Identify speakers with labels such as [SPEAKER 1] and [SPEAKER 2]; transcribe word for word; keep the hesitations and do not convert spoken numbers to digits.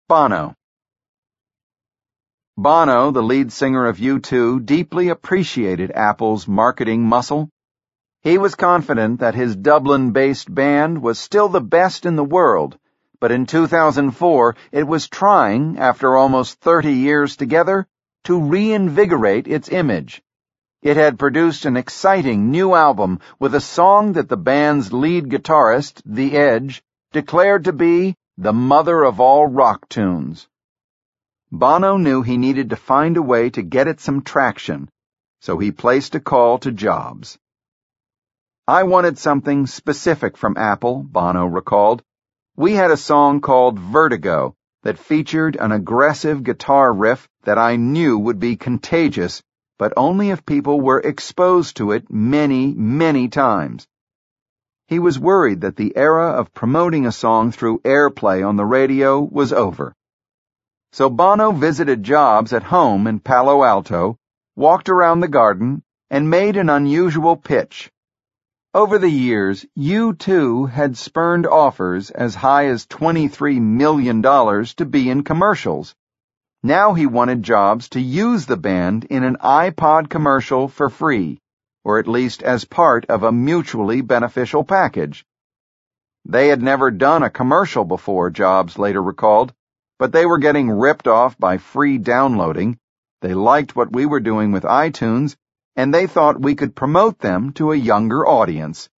[SPEAKER 1] Bono. Bono, the lead singer of U two, deeply appreciated Apple's marketing muscle. He was confident that his Dublin-based band was still the best in the world, but in two thousand four it was trying, after almost thirty years together, to reinvigorate its image. It had produced an exciting new album with a song that the band's lead guitarist, The Edge, declared to be the mother of all rock tunes. Bono knew he needed to find a way to get it some traction, so he placed a call to Jobs. "I wanted something specific from Apple," Bono recalled. "We had a song called Vertigo that featured an aggressive guitar riff that I knew would be contagious, but only if people were exposed to it many, many times." He was worried that the era of promoting a song through airplay on the radio was over. So Bono visited Jobs at home in Palo Alto, walked around the garden, and made an unusual pitch. Over the years, U two had spurned offers as high as twenty-three million dollars to be in commercials. Now he wanted Jobs to use the band in an iPod commercial for free, or at least as part of a mutually beneficial package. They had never done a commercial before, Jobs later recalled, but they were getting ripped off by free downloading. They liked what we were doing with iTunes, and they thought we could promote them to a younger audience.